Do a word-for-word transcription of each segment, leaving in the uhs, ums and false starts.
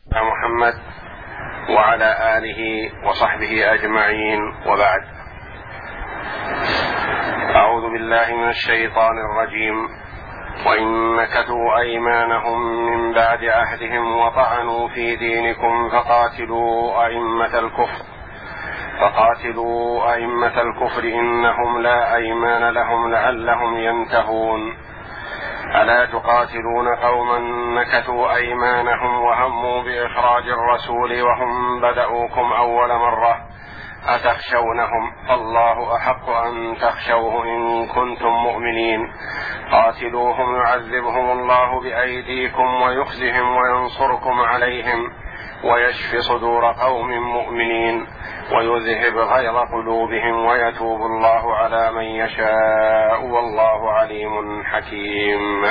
محمد وعلى آله وصحبه أجمعين، وبعد. أعوذ بالله من الشيطان الرجيم. وإن نكثوا أيمانهم من بعد عهدهم وطعنوا في دينكم فقاتلوا أئمة الكفر فقاتلوا أئمة الكفر إنهم لا أيمان لهم لعلهم ينتهون. ألا تقاتلون قوما نكثوا أيمانهم وهموا بإخراج الرسول وهم بدأوكم أول مرة أتخشونهم فالله أحق أن تخشوه إن كنتم مؤمنين. قاتلوهم يعذبهم الله بأيديكم ويخزهم وينصركم عليهم ويشفي صدور قوم مؤمنين ويذهب غيظ قلوبهم ويتوب الله على من يشاء والله عليم حكيم.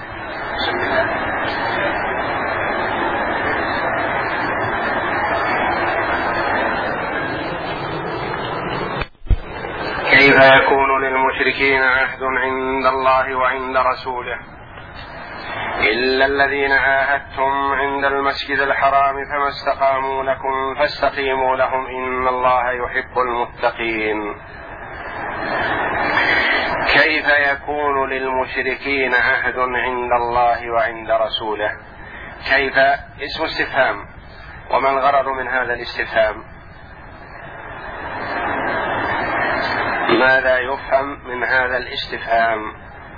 كيف يكون للمشركين عهد عند الله وعند رسوله إلا الذين عاهدتم عند المسجد الحرام فما استقاموا لكم فاستقيموا لهم إن الله يحب المتقين. كيف يكون للمشركين عهد عند الله وعند رسوله؟ كيف اسم استفهام، وما الغرض من هذا الاستفهام؟ ماذا يفهم من هذا الاستفهام؟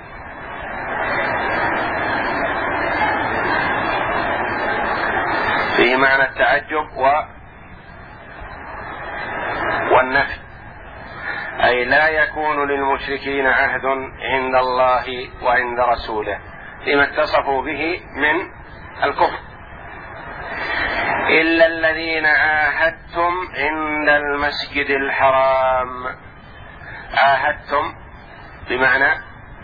فيه معنى التعجب و... والنفي، أي لا يكون للمشركين عهد عند الله وعند رسوله لما اتصفوا به من الكفر إلا الذين عاهدتم عند المسجد الحرام. عاهدتم بمعنى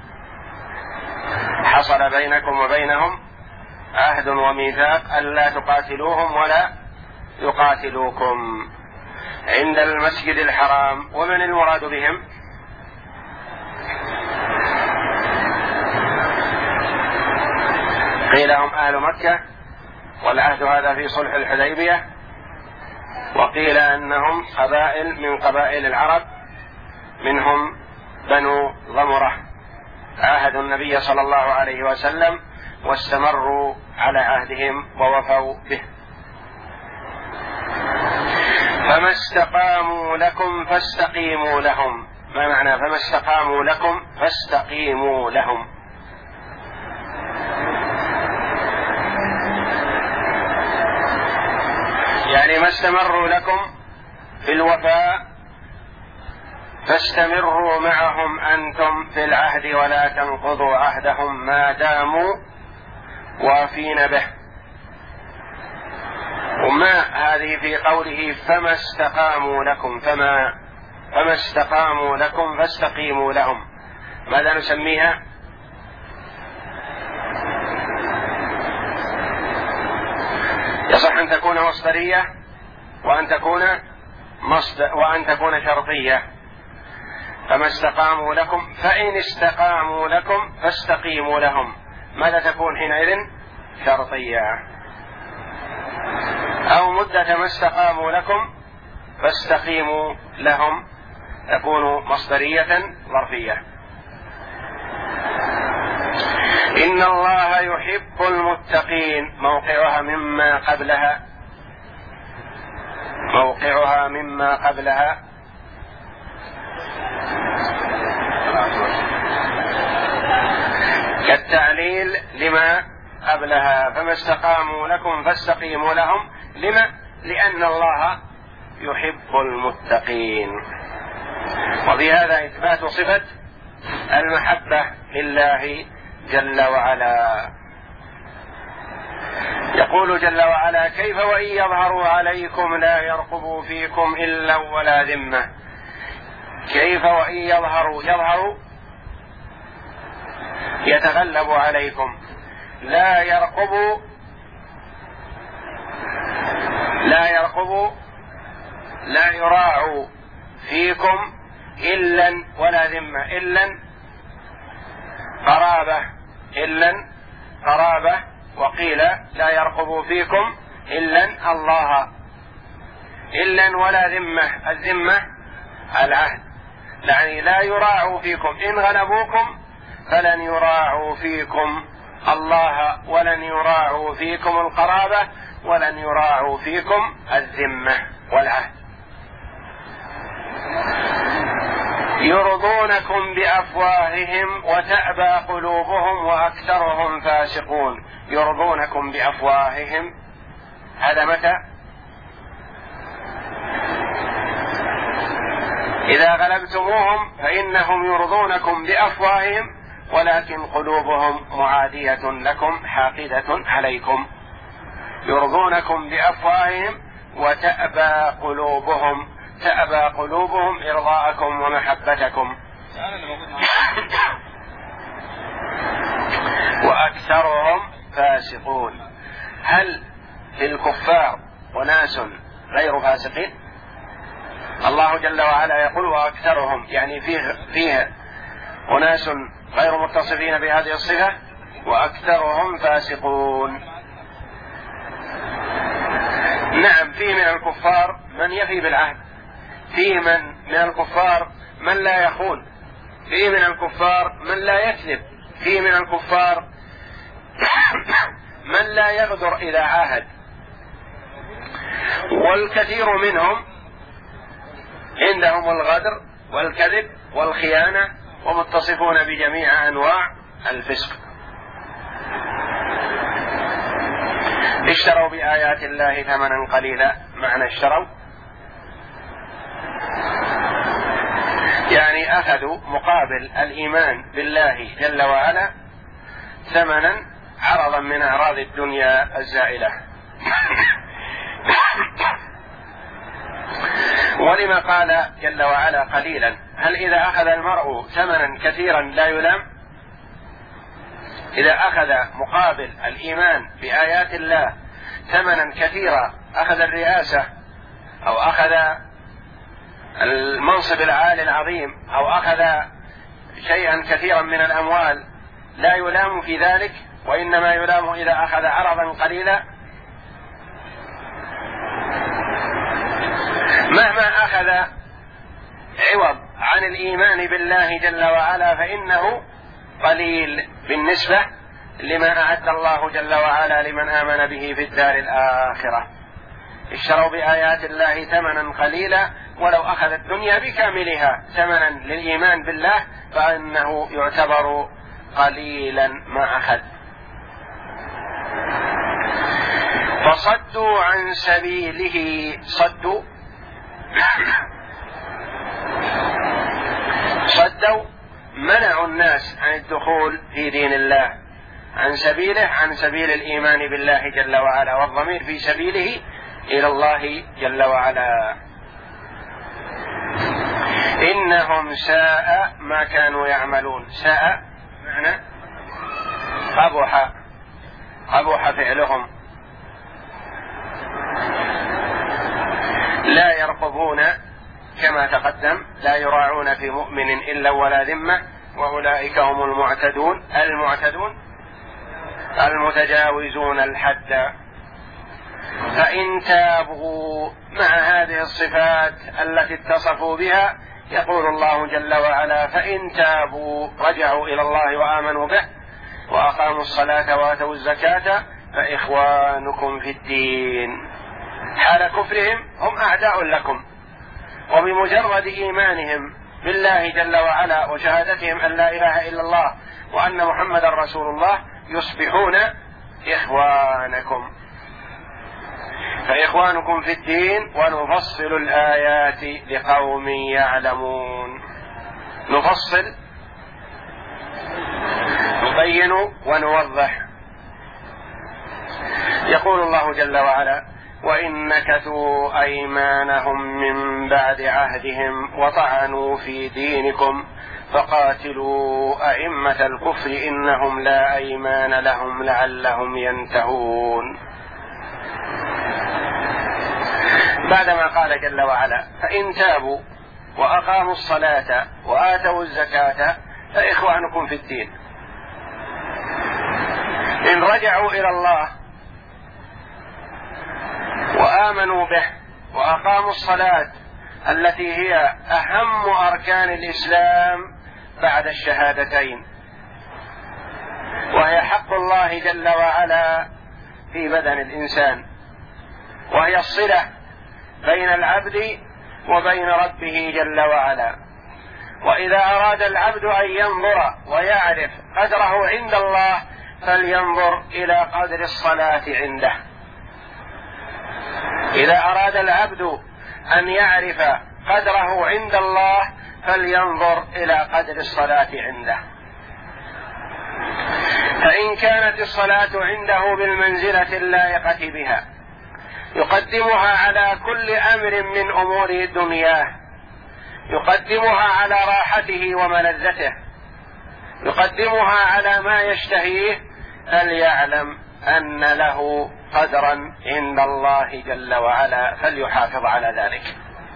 حصل بينكم وبينهم عهد وميثاق ألا تقاتلوهم ولا يقاتلوكم عند المسجد الحرام. ومن المراد بهم؟ قيل هم أهل مكة والعهد هذا في صلح الحديبية، وقيل أنهم قبائل من قبائل العرب منهم بنو ضمرة عاهدوا النبي صلى الله عليه وسلم واستمروا على عهدهم ووفوا به. فما استقاموا لكم فاستقيموا لهم. ما معنى فما استقاموا لكم فاستقيموا لهم؟ يعني ما استمروا لكم في الوفاء فاستمروا معهم أنتم في العهد ولا تنقضوا عهدهم ما داموا وافين به. وما هذه في قوله فما استقاموا لكم، فما فما استقاموا لكم فاستقيموا لهم، ماذا نسميها؟ يصح أن تكون مصدرية وأن تكون مصدر وأن تكون شرطية. فما استقاموا لكم، فإن استقاموا لكم فاستقيموا لهم، ماذا تكون حينئذ؟ شرطية. أو مدة ما استقاموا لكم فاستقيموا لهم تكون مصدرية ظرفية. إن الله يحب المتقين، موقعها مما قبلها موقعها مما قبلها كالتعليل لما قبلها. فما استقاموا لكم فاستقيموا لهم، لما؟ لأن الله يحب المتقين. وبهذا إثبات صفة المحبة لله جل وعلا. يقول جل وعلا: كيف وإن يظهروا عليكم لا يرقبوا فيكم إلا ولا ذمة. كيف وإن يظهروا، يظهروا يتغلب عليكم، لا يرقبوا لا يرقبوا لا يراعوا فيكم إلا ولا ذمة. إلا قرابة إلا قرابة وقيل لا يرقبوا فيكم إلا الله، إلا ولا ذمة، الذمة العهد، يعني لا يراعوا فيكم، إن غلبوكم فلن يراعوا فيكم الله، ولن يراعوا فيكم القرابة، ولن يراعوا فيكم الذمة والعهد. يرضونكم بأفواههم وتأبى قلوبهم وأكثرهم فاسقون. يرضونكم بأفواههم، هذا متى؟ إذا غلبتموهم فإنهم يرضونكم بأفواههم ولكن قلوبهم معادية لكم حاقدة عليكم. يرضونكم بأفواههم وتأبى قلوبهم، تأبى قلوبهم إرضاءكم ومحبتكم. وأكثرهم فاسقون. هل في الكفار وناس غير فاسقين؟ الله جل وعلا يقول وأكثرهم، يعني فيه, فيه أناس غير متصفين بهذه الصفة، وأكثرهم فاسقون. نعم، فيه من الكفار من يفي بالعهد، فيه من من الكفار من لا يخون، فيه من الكفار من لا يكذب، فيه من الكفار من لا يغدر إذا عاهد، والكثير منهم عندهم الغدر والكذب والخيانة، ومتصفون بجميع أنواع الفسق. اشتروا بآيات الله ثمنا قليلا. معنى اشتروا يعني أخذوا مقابل الإيمان بالله جل وعلا ثمنا، عرضا من أعراض الدنيا الزائلة. ولما قال جل وعلا قليلا؟ هل إذا أخذ المرء ثمنا كثيرا لا يلام؟ إذا أخذ مقابل الإيمان بآيات الله ثمنا كثيرا، أخذ الرئاسة أو أخذ المنصب العالي العظيم أو أخذ شيئا كثيرا من الأموال، لا يلام في ذلك، وإنما يلام إذا أخذ عرضا قليلا. مهما أخذ عوض عن الإيمان بالله جل وعلا فإنه قليل بالنسبة لما أعد الله جل وعلا لمن آمن به في الدار الآخرة. اشتروا بآيات الله ثمنا قليلا، ولو أخذ الدنيا بكاملها ثمنا للإيمان بالله فإنه يعتبر قليلا ما أخذ. فصدوا عن سبيله. صدوا صدوا منعوا الناس عن الدخول في دين الله، عن سبيله، عن سبيل الإيمان بالله جل وعلا، والضمير في سبيله إلى الله جل وعلا. إنهم ساء ما كانوا يعملون. ساء معنى قبح، قبح فعلهم. لا يرقبون كما تقدم، لا يراعون في مؤمن إلا ولا ذمة، وأولئك هم المعتدون. المعتدون المتجاوزون الحد. فإن تابوا، مع هذه الصفات التي اتصفوا بها يقول الله جل وعلا فإن تابوا، رجعوا إلى الله وآمنوا به وأقاموا الصلاة وآتوا الزكاة فإخوانكم في الدين. حال كفرهم هم أعداء لكم، وبمجرد إيمانهم بالله جل وعلا وشهادتهم أن لا إله إلا الله وأن محمد رسول الله يصبحون إخوانكم. فإخوانكم في الدين ونفصل الآيات لقوم يعلمون. نفصل، نبين ونوضح. يقول الله جل وعلا وإن نكثوا أيمانهم من بعد عهدهم وطعنوا في دينكم فقاتلوا أئمة الكفر إنهم لا أيمان لهم لعلهم ينتهون. بعدما قال جل وعلا فإن تابوا وأقاموا الصلاة وآتوا الزكاة فإخوانكم في الدين، إن رجعوا إلى الله آمنوا به وأقاموا الصلاة التي هي أهم أركان الإسلام بعد الشهادتين، وهي حق الله جل وعلا في بدن الإنسان، وهي الصلة بين العبد وبين ربه جل وعلا. وإذا أراد العبد أن ينظر ويعرف قدره عند الله فلينظر إلى قدر الصلاة عنده. إذا أراد العبد أن يعرف قدره عند الله فلينظر إلى قدر الصلاة عنده. فإن كانت الصلاة عنده بالمنزلة اللائقة بها يقدمها على كل أمر من أمور دنياه، يقدمها على راحته وملذته، يقدمها على ما يشتهيه، فليعلم أن له قدرا عند الله جل وعلا فليحافظ على ذلك.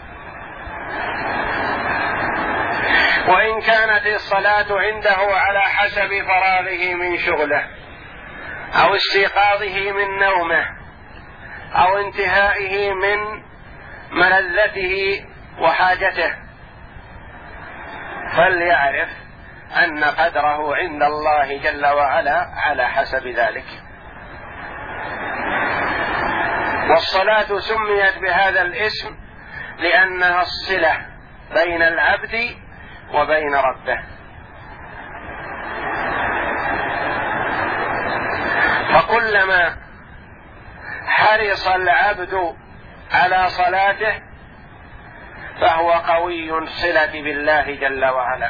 وإن كانت الصلاة عنده على حسب فراغه من شغله أو استيقاظه من نومه أو انتهائه من ملذته وحاجته فليعرف أن قدره عند الله جل وعلا على حسب ذلك. والصلاة سميت بهذا الاسم لأنها الصلة بين العبد وبين ربه. فكلما حرص العبد على صلاته فهو قوي الصلة بالله جل وعلا،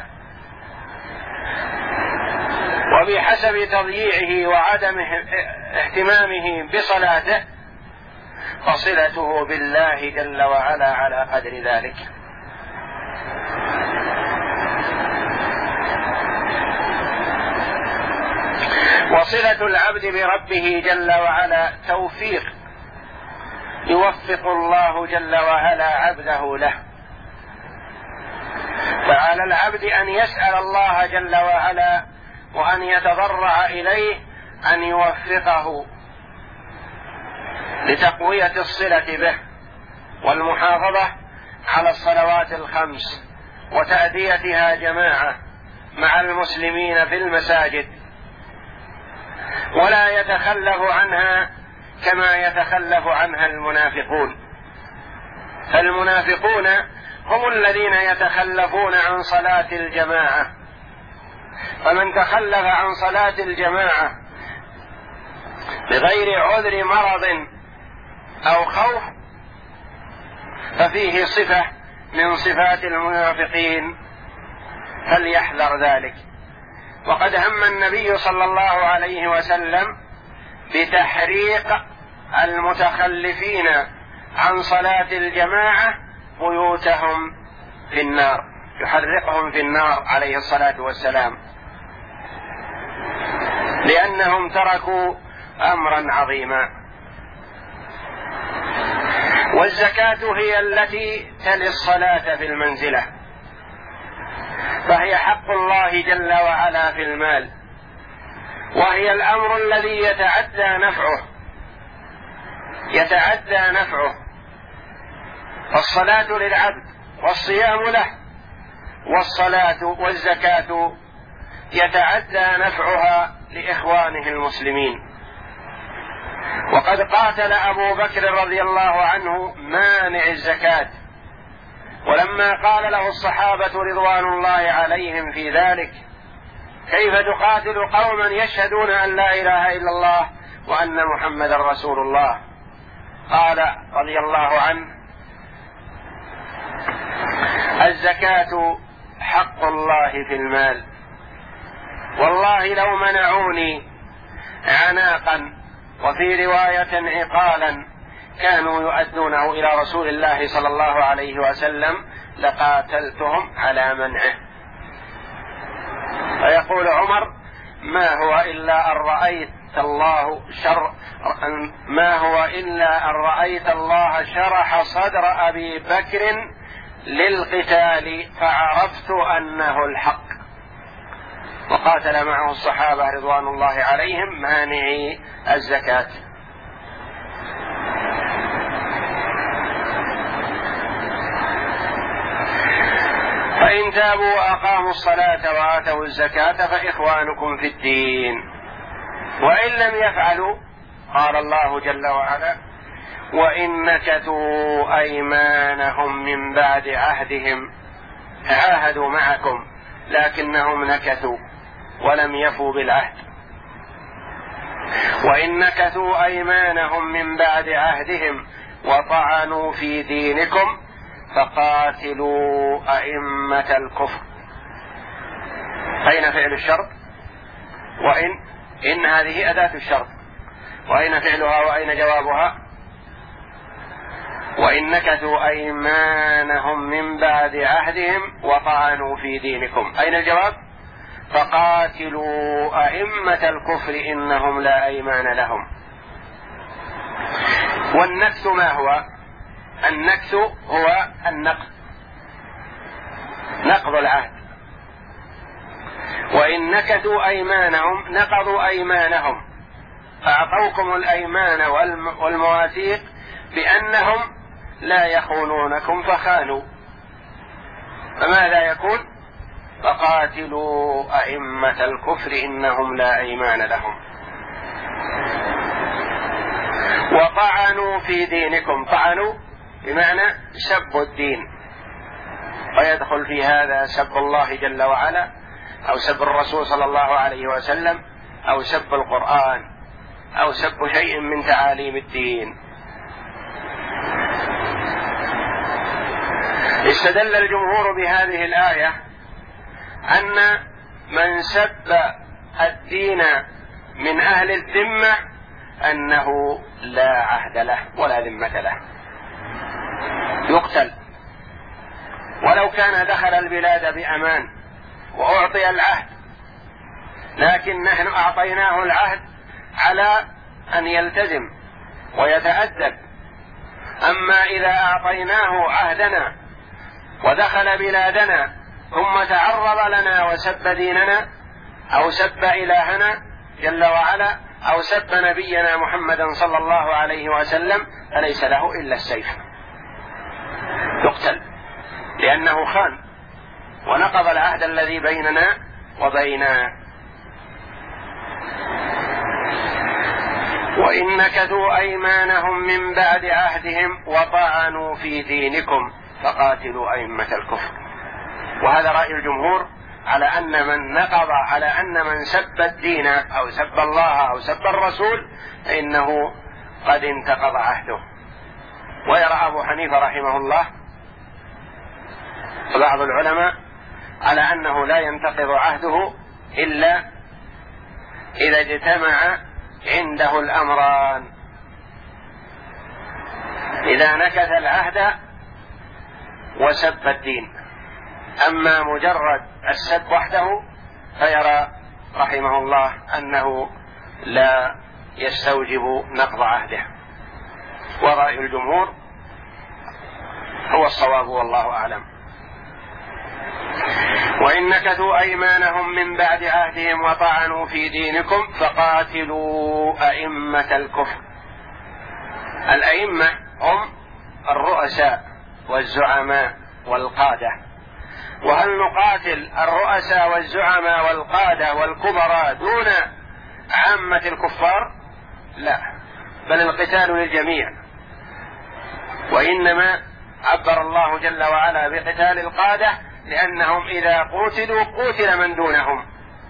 وبحسب تضييعه وعدم اهتمامه بصلاته فصلته بالله جل وعلا على قدر ذلك. وصلة العبد بربه جل وعلا توفيق يوفق الله جل وعلا عبده له. فعلى العبد أن يسأل الله جل وعلا وأن يتضرع إليه أن يوفقه لتقوية الصلة به والمحافظة على الصلوات الخمس وتأديتها جماعة مع المسلمين في المساجد، ولا يتخلف عنها كما يتخلف عنها المنافقون. فالمنافقون هم الذين يتخلفون عن صلاة الجماعة، فمن تخلف عن صلاة الجماعة بغير عذر مرض أو خوف ففيه صفة من صفات المنافقين فليحذر ذلك. وقد هم النبي صلى الله عليه وسلم بتحريق المتخلفين عن صلاة الجماعة بيوتهم في النار، يحرقهم في النار عليه الصلاة والسلام، لأنهم تركوا أمرا عظيما. والزكاة هي التي تلي الصلاة في المنزلة، فهي حق الله جل وعلا في المال، وهي الأمر الذي يتعدى نفعه يتعدى نفعه فالصلاة للعبد والصيام له، والصلاة والزكاة يتعدى نفعها لإخوانه المسلمين. وقد قاتل أبو بكر رضي الله عنه مانع الزكاة، ولما قال له الصحابة رضوان الله عليهم في ذلك: كيف تقاتل قوما يشهدون أن لا إله إلا الله وأن محمدا رسول الله؟ قال رضي الله عنه: الزكاة حق الله في المال، والله لو منعوني عناقا وفي رواية عقالا كانوا يؤدونه إلى رسول الله صلى الله عليه وسلم لقاتلتهم على منعه. فيقول عمر: ما هو إلا أن رأيت الله شر ما هو إلا أن رأيت الله شرح صدر أبي بكر للقتال فعرفت أنه الحق. وقاتل معه الصحابة رضوان الله عليهم مانعي الزكاة. فإن تابوا وأقاموا الصلاة وآتوا الزكاة فإخوانكم في الدين، وإن لم يفعلوا قال الله جل وعلا: وإن نكثوا أيمانهم من بعد عهدهم، عاهدوا معكم لكنهم نكثوا ولم يفوا بالعهد. وإن نكثوا أيمانهم من بعد عهدهم وطعنوا في دينكم فقاتلوا أئمة الكفر. أين فعل الشرط؟ وإن إن هذه أداة الشرط، وأين فعلها وأين جوابها؟ وإن نكثوا أيمانهم من بعد عهدهم وطعنوا في دينكم، أين الجواب؟ فقاتلوا أئمة الكفر إنهم لا أيمان لهم. والنكث ما هو؟ النكث هو النقض، نقض العهد. وإن نكثوا أيمانهم نقضوا أيمانهم، أعطوكم الأيمان والمواثيق بأنهم لا يخونونكم فخانوا، فماذا يكون؟ فقاتلوا أئمة الكفر إنهم لا أيمان لهم. وطعنوا في دينكم، طعنوا بمعنى سبوا الدين، ويدخل في هذا سب الله جل وعلا، أو سب الرسول صلى الله عليه وسلم، أو سب القرآن، أو سب شيء من تعاليم الدين. استدل الجمهور بهذه الآية أن من سب الدين من أهل الذمة أنه لا عهد له ولا ذمة له، يقتل ولو كان دخل البلاد بأمان وأعطي العهد، لكن نحن أعطيناه العهد على أن يلتزم ويتأدب. أما إذا أعطيناه عهدنا ودخل بلادنا ثم تعرض لنا وسب ديننا أو سب إلهنا جل وعلا أو سب نبينا محمدا صلى الله عليه وسلم فليس له إلا السيف، يقتل، لأنه خان ونقض العهد الذي بيننا وبينه. وإن نكثوا أيمانهم من بعد عهدهم وطعنوا في دينكم فقاتلوا أئمة الكفر. وهذا رأي الجمهور على أن من نقض، على أن من سب الدين أو سب الله أو سب الرسول فإنه قد انتقض عهده. ويرى أبو حنيفة رحمه الله وبعض العلماء على أنه لا ينتقض عهده إلا إذا اجتمع عنده الأمران: إذا نكث العهد وسب الدين. أما مجرد السب وحده فيرى رحمه الله أنه لا يستوجب نقض عهده، ورأي الجمهور هو الصواب والله أعلم. وإن نكثوا أيمانهم من بعد عهدهم وطعنوا في دينكم فقاتلوا أئمة الكفر. الأئمة هم الرؤساء والزعماء والقادة. وهل نقاتل الرؤساء والزعماء والقادة والكبراء دون عامة الكفار؟ لا، بل القتال للجميع. وإنما عبر الله جل وعلا بقتال القادة لأنهم إذا قتلوا قتل من دونهم،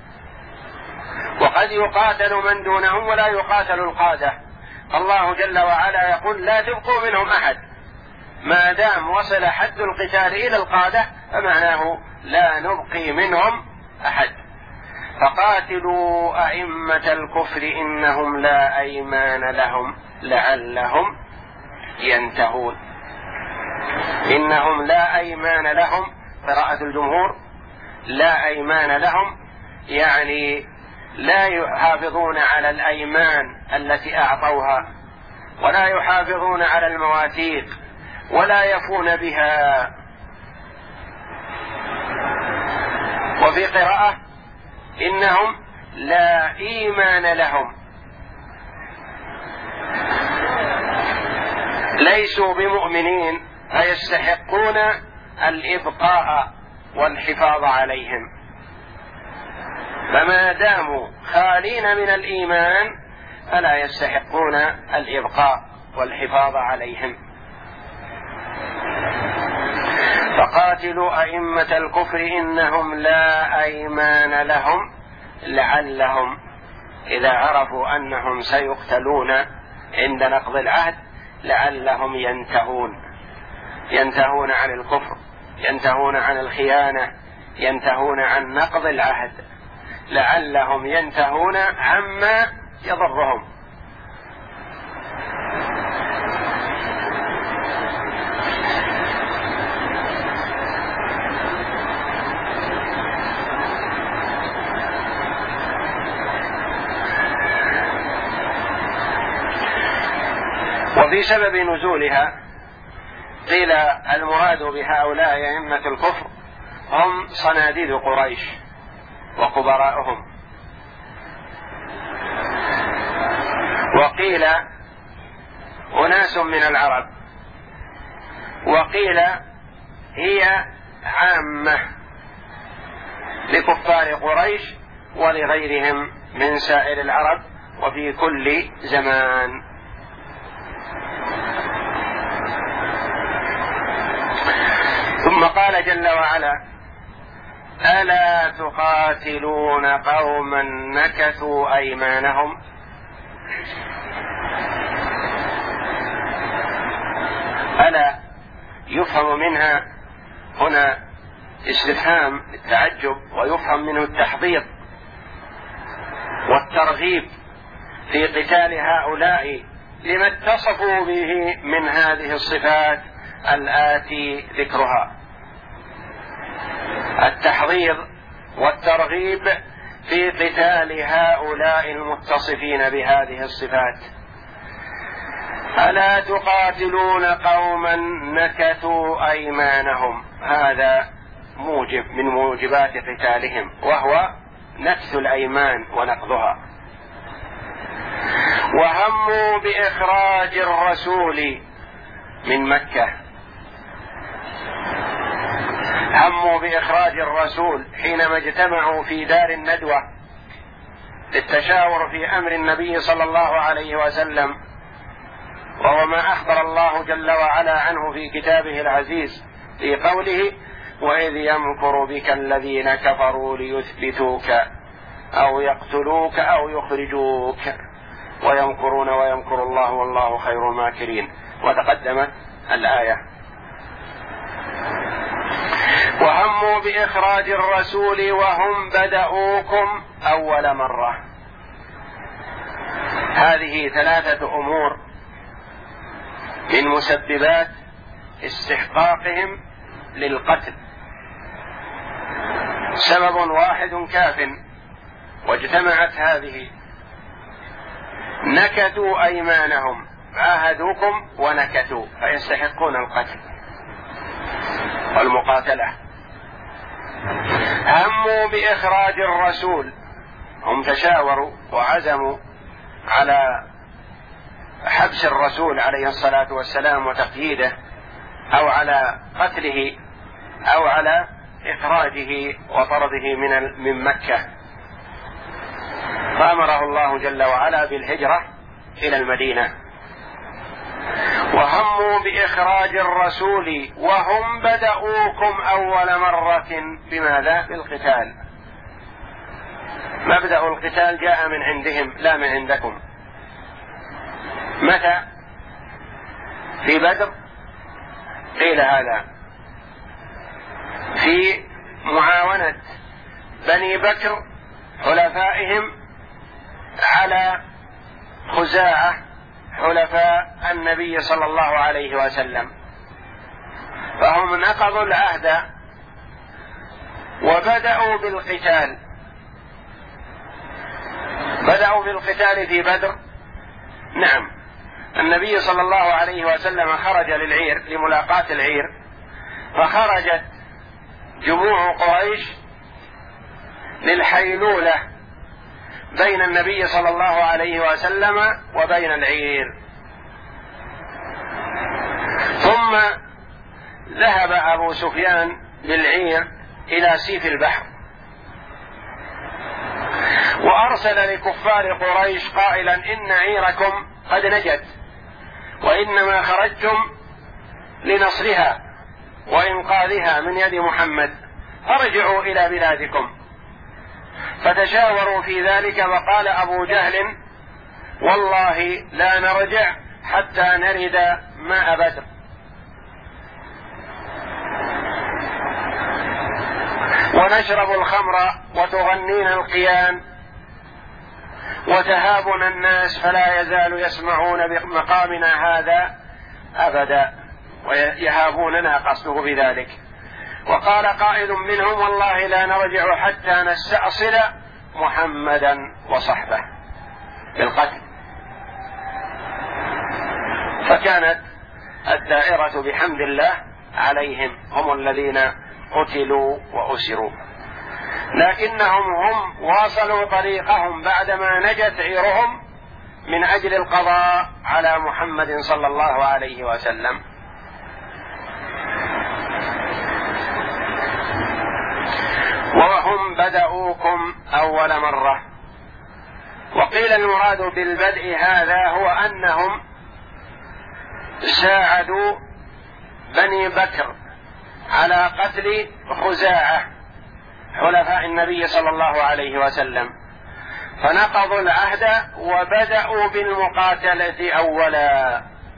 وقد يقاتل من دونهم ولا يقاتل القادة. الله جل وعلا يقول: لا تبقوا منهم أحد، ما دام وصل حد القتال إلى القادة فمعناه لا نبقي منهم أحد. فقاتلوا أئمة الكفر إنهم لا أيمان لهم لعلهم ينتهون. إنهم لا أيمان لهم، قراءة الجمهور لا أيمان لهم، يعني لا يحافظون على الأيمان التي أعطوها، ولا يحافظون على المواثيق، ولا يفون بها. وفي قراءة إنهم لا إيمان لهم، ليسوا بمؤمنين فيستحقون الإبقاء والحفاظ عليهم، فما داموا خالين من الإيمان فلا يستحقون الإبقاء والحفاظ عليهم. فقاتلوا أئمة الكفر إنهم لا أيمان لهم لعلهم إذا عرفوا أنهم سيقتلون عند نقض العهد لعلهم ينتهون ينتهون عن الكفر، ينتهون عن الخيانة، ينتهون عن نقض العهد، لعلهم ينتهون عما يضرهم. وفي سبب نزولها قيل المراد بهؤلاء أئمة الكفر هم صناديد قريش وكبراءهم، وقيل أناس من العرب، وقيل هي عامة لكفار قريش ولغيرهم من سائر العرب وفي كل زمان. ثم قال جل وعلا: ألا تقاتلون قوما نكثوا أيمانهم. ألا يفهم منها هنا استفهام التعجب، ويفهم منه التحضير والترغيب في قتال هؤلاء لما اتصفوا به من هذه الصفات الآتي ذكرها. التحضير والترغيب في قتال هؤلاء المتصفين بهذه الصفات. ألا تقاتلون قوما نكثوا أيمانهم، هذا موجب من موجبات قتالهم، وهو نكث الأيمان ونقضها. وهموا بإخراج الرسول من مكة، هموا بإخراج الرسول حينما اجتمعوا في دار الندوة للتشاور في أمر النبي صلى الله عليه وسلم، وهو ما أخبر الله جل وعلا عنه في كتابه العزيز في قوله: وإذ يمكر بك الذين كفروا ليثبتوك أو يقتلوك أو يخرجوك ويمكرون ويمكر الله والله خير الماكرين. وتقدمت الآية. وهموا بإخراج الرسول وهم بدأوكم أول مرة. هذه ثلاثة أمور من مسببات استحقاقهم للقتل، سبب واحد كاف، واجتمعت هذه. نكثوا أيمانهم، عاهدوكم ونكثوا، فيستحقون القتل والمقاتلة. هموا بإخراج الرسول، هم تشاوروا وعزموا على حبس الرسول عليه الصلاة والسلام وتقييده، أو على قتله، أو على إخراجه وطرده من من مكة، فأمره الله جل وعلا بالهجرة إلى المدينة. وهموا بإخراج الرسول وهم بدأوكم أول مرة، بماذا؟ بالقتال. مبدأ القتال جاء من عندهم لا من عندكم. متى؟ في بدر قيل هذا، في معاونة بني بكر حلفائهم على خزاعة حلفاء النبي صلى الله عليه وسلم، فهم نقضوا العهد وبدأوا بالقتال. بدأوا بالقتال في بدر. نعم، النبي صلى الله عليه وسلم خرج للعير لملاقاة العير، فخرجت جموع قريش للحيلولة بين النبي صلى الله عليه وسلم وبين العير. ثم ذهب أبو سفيان للعير إلى سيف البحر، وأرسل لكفار قريش قائلا إن عيركم قد نجت وإنما خرجتم لنصرها وإنقاذها من يد محمد، فارجعوا إلى بلادكم. فتشاوروا في ذلك، وقال أبو جهل والله لا نرجع حتى نرد ماء بدر. ونشرب الخمر وتغنينا القيان وتهابنا الناس فلا يزال يسمعون بمقامنا هذا أبدا ويهابوننا، قصده بذلك. وقال قائل منهم والله لا نرجع حتى نستأصل محمدا وصحبه بالقتل. فكانت الدائرة بحمد الله عليهم، هم الذين قتلوا وأسروا، لكنهم هم واصلوا طريقهم بعدما نجت عيرهم من أجل القضاء على محمد صلى الله عليه وسلم. وهم بدأوكم أول مرة. وقيل المراد بالبدء هذا هو أنهم ساعدوا بني بكر على قتل خزاعة حلفاء النبي صلى الله عليه وسلم، فنقضوا العهد وبدأوا بالمقاتلة أولا.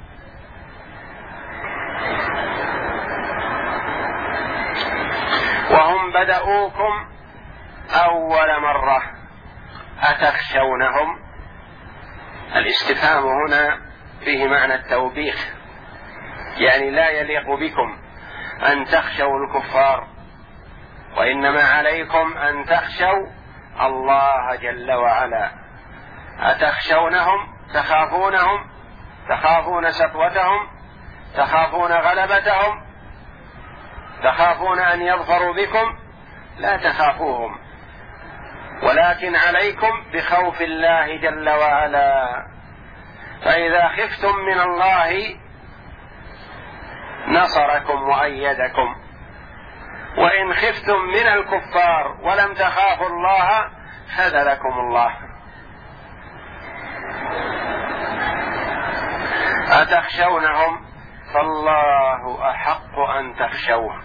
وهم بدأوكم أول مرة أتخشونهم؟ الاستفهام هنا فيه معنى التوبيخ، يعني لا يليق بكم أن تخشوا الكفار، وإنما عليكم أن تخشوا الله جل وعلا. أتخشونهم؟ تخافونهم؟ تخافون سطوتهم؟ تخافون غلبتهم؟ تخافون أن يظفروا بكم؟ لا تخافوهم، ولكن عليكم بخوف الله جل وعلا. فإذا خفتم من الله نصركم وأيدكم، وإن خفتم من الكفار ولم تخافوا الله خذلكم الله. أتخشونهم؟ فالله أحق أن تخشوه.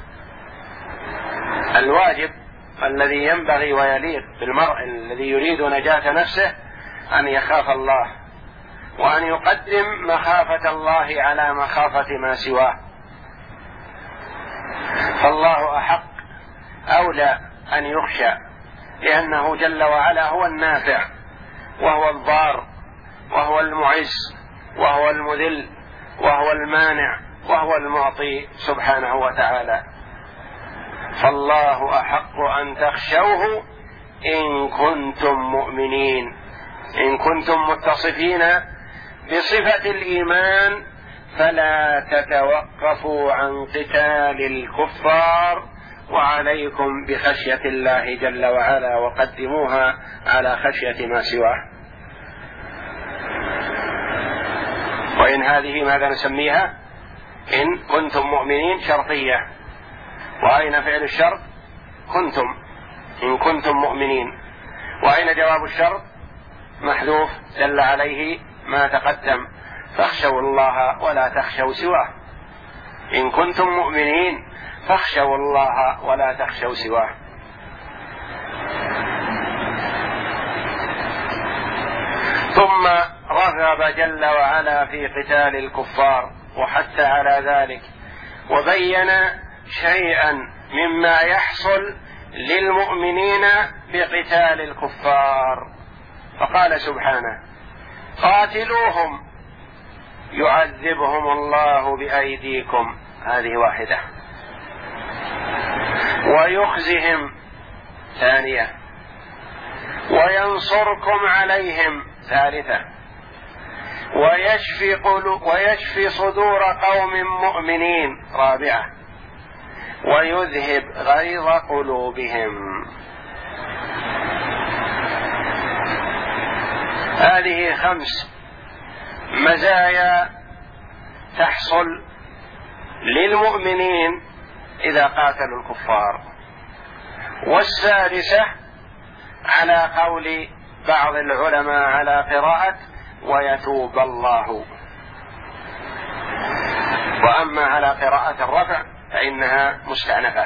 الواجب الذي ينبغي ويليق بالمرء الذي يريد نجاة نفسه أن يخاف الله، وأن يقدم مخافة الله على مخافة ما سواه. فالله أحق أولى أن يخشى، لأنه جل وعلا هو النافع وهو الضار وهو المعز وهو المذل وهو المانع وهو المعطي سبحانه وتعالى. فالله أحق أن تخشوه إن كنتم مؤمنين، إن كنتم متصفين بصفة الإيمان، فلا تتوقفوا عن قتال الكفار، وعليكم بخشية الله جل وعلا، وقدموها على خشية ما سواه. وإن هذه ماذا نسميها؟ إن كنتم مؤمنين شرطية. وأين فعل الشرط؟ كنتم، إن كنتم مؤمنين. وأين جواب الشرط؟ محذوف دل عليه ما تقدم، فاخشوا الله ولا تخشوا سواه. إن كنتم مؤمنين فاخشوا الله ولا تخشوا سواه. ثم رغب جل وعلا في قتال الكفار وحث على ذلك، وبين شيئا مما يحصل للمؤمنين بقتال الكفار، فقال سبحانه: قاتلوهم يعذبهم الله بأيديكم، هذه واحدة، ويخزهم، ثانية، وينصركم عليهم، ثالثة، ويشفي, قلو ويشفي صدور قوم مؤمنين، رابعة، ويذهب غيظ قلوبهم. هذه خمس مزايا تحصل للمؤمنين إذا قاتلوا الكفار. والسادسة على قول بعض العلماء على قراءة ويتوب الله، وأما على قراءة الرفع فإنها مستأنفة.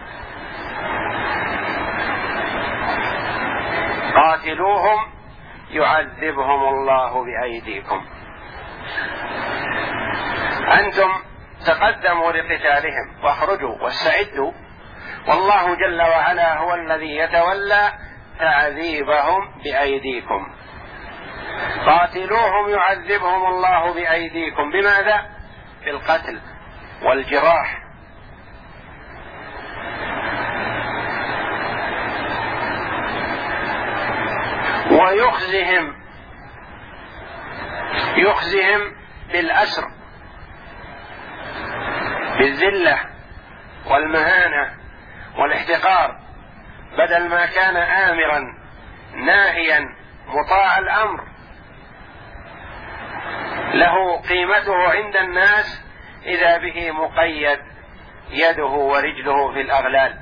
قاتلوهم يعذبهم الله بأيديكم. أنتم تقدموا لقتالهم واخرجوا واستعدوا، والله جل وعلا هو الذي يتولى تعذيبهم بأيديكم. قاتلوهم يعذبهم الله بأيديكم، بماذا؟ بالقتل والجراح. ويخزهم، يخزهم بالأسر، بالذلة والمهانة والاحتقار، بدل ما كان آمرا ناهيا مطاع الأمر له قيمته عند الناس، إذا به مقيد يده ورجله في الأغلال.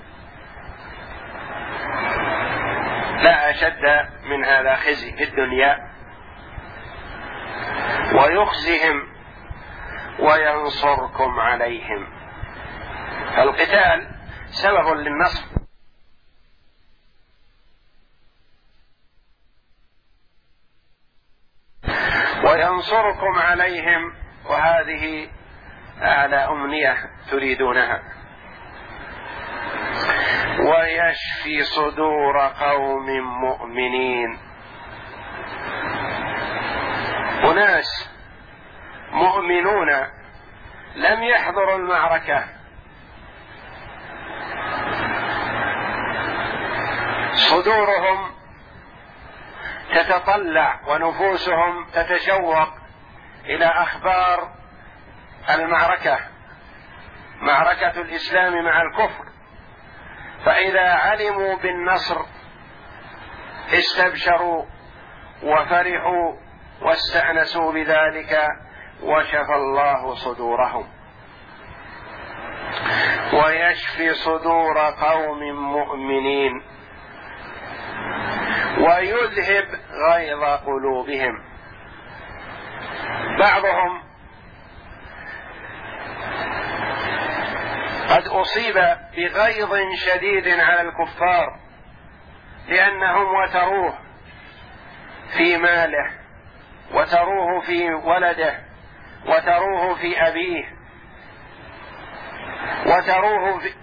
لا أشد من هذا خزي في الدنيا. ويخزهم وينصركم عليهم. فالقتال سبب للنصر، وينصركم عليهم، وهذه أعلى أمنية تريدونها. ويشفي صدور قوم مؤمنين. أناس مؤمنون لم يحضروا المعركة، صدورهم تتطلع ونفوسهم تتشوق إلى أخبار المعركة، معركة الإسلام مع الكفر، فإذا علموا بالنصر استبشروا وفرحوا واستأنسوا بذلك، وشفى الله صدورهم. ويشفي صدور قوم مؤمنين ويذهب غيظ قلوبهم. بعضهم قد أصيب بغيظ شديد على الكفار لأنهم وتروه في ماله، وتروه في ولده، وتروه في أبيه، وتروه في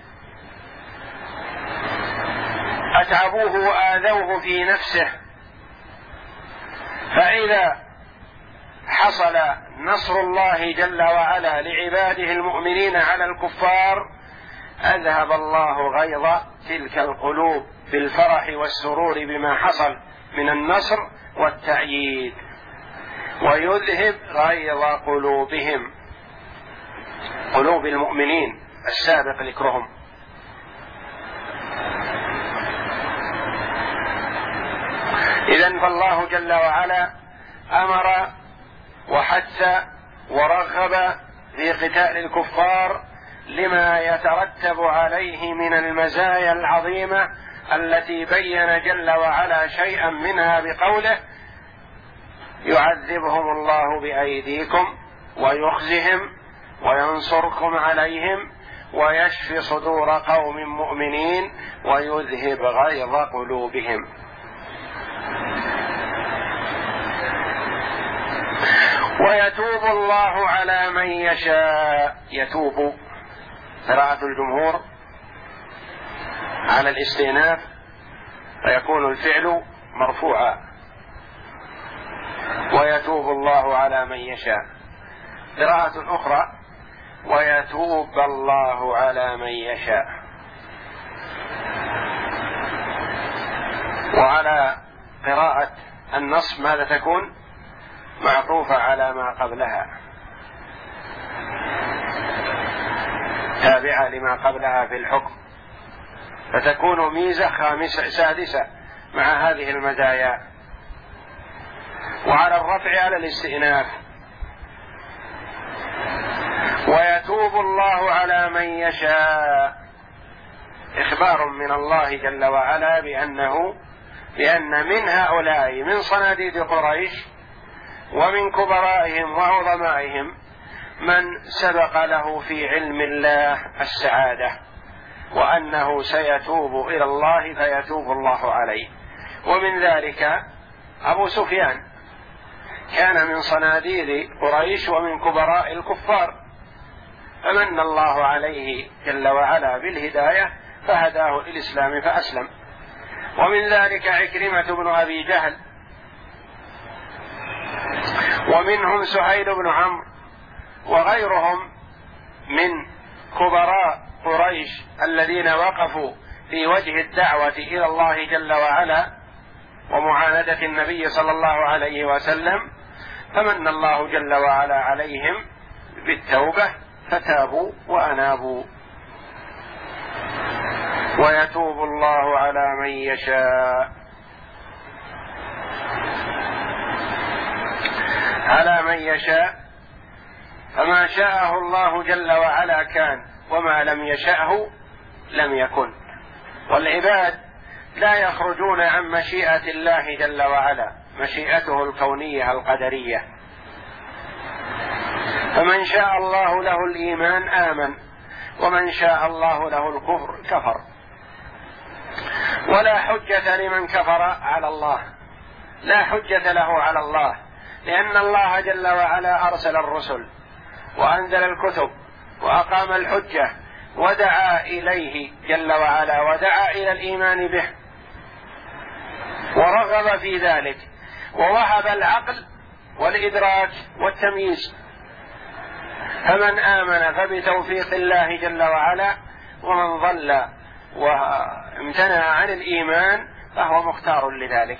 أتعبوه وآذوه في نفسه. فإذا حصل نصر الله جل وعلا لعباده المؤمنين على الكفار، أذهب الله غيظ تلك القلوب بالفرح والسرور بما حصل من النصر والتأييد، ويذهب غيظ قلوبهم، قلوب المؤمنين السابق ذكرهم. إذن فالله جل وعلا أمر وحث ورغب في قتال الكفار لما يترتب عليه من المزايا العظيمة التي بين جل وعلا شيئا منها بقوله: يعذبهم الله بأيديكم ويخزهم وينصركم عليهم ويشفي صدور قوم مؤمنين ويذهب غيظ قلوبهم. ويتوب الله على من يشاء. يتوب قراءة الجمهور على الاستئناف، فيكون الفعل مرفوعا. ويتوب الله على من يشاء. قراءة أخرى: ويتوب الله على من يشاء. وعلى قراءة النصب ماذا تكون؟ معطوفة على ما قبلها، تابعة لما قبلها في الحكم، فتكون ميزة خامسة سادسة مع هذه المزايا. وعلى الرفع على الاستئناف: ويتوب الله على من يشاء. إخبار من الله جل وعلا بأنه بأن من هؤلاء من صناديد قريش ومن كبرائهم وعظمائهم من سبق له في علم الله السعادة، وأنه سيتوب إلى الله فيتوب الله عليه. ومن ذلك أبو سفيان كان من صناديد قريش ومن كبراء الكفار، فمن الله عليه جل وعلا بالهداية فهداه الإسلام فأسلم. ومن ذلك عكرمة بن أبي جهل، ومنهم سهيل بن عمرو وغيرهم من كبراء قريش الذين وقفوا في وجه الدعوة إلى الله جل وعلا ومعاندة النبي صلى الله عليه وسلم، فمن الله جل وعلا عليهم بالتوبة فتابوا وأنابوا. ويتوب الله على من يشاء على من يشاء فما شاءه الله جل وعلا كان، وما لم يشأه لم يكن. والعباد لا يخرجون عن مشيئة الله جل وعلا، مشيئته الكونية القدرية، فمن شاء الله له الإيمان آمن، ومن شاء الله له الكفر كفر. ولا حجة لمن كفر على الله، لا حجة له على الله، لأن الله جل وعلا أرسل الرسل وأنزل الكتب وأقام الحجة ودعا إليه جل وعلا ودعا إلى الإيمان به ورغب في ذلك، ووهب العقل والإدراك والتمييز. فمن آمن فبتوفيق الله جل وعلا، ومن ضل وامتنع عن الإيمان فهو مختار لذلك.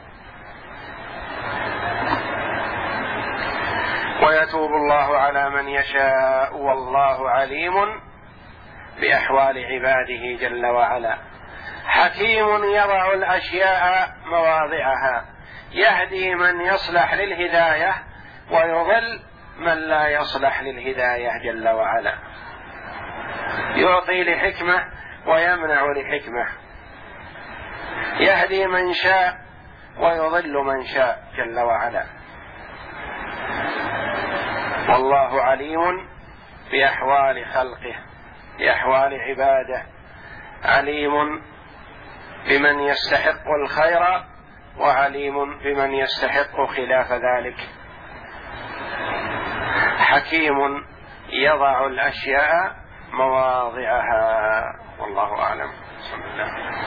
ويتوب الله على من يشاء والله عليم بأحوال عباده جل وعلا، حكيم يضع الأشياء مواضعها، يهدي من يصلح للهداية ويضل من لا يصلح للهداية جل وعلا، يعطي لحكمة ويمنع لحكمة، يهدي من شاء ويضل من شاء جل وعلا. والله عليم بأحوال خلقه، بأحوال عباده، عليم بمن يستحق الخير وعليم بمن يستحق خلاف ذلك، حكيم يضع الأشياء مواضعها. والله أعلم. بسم الله.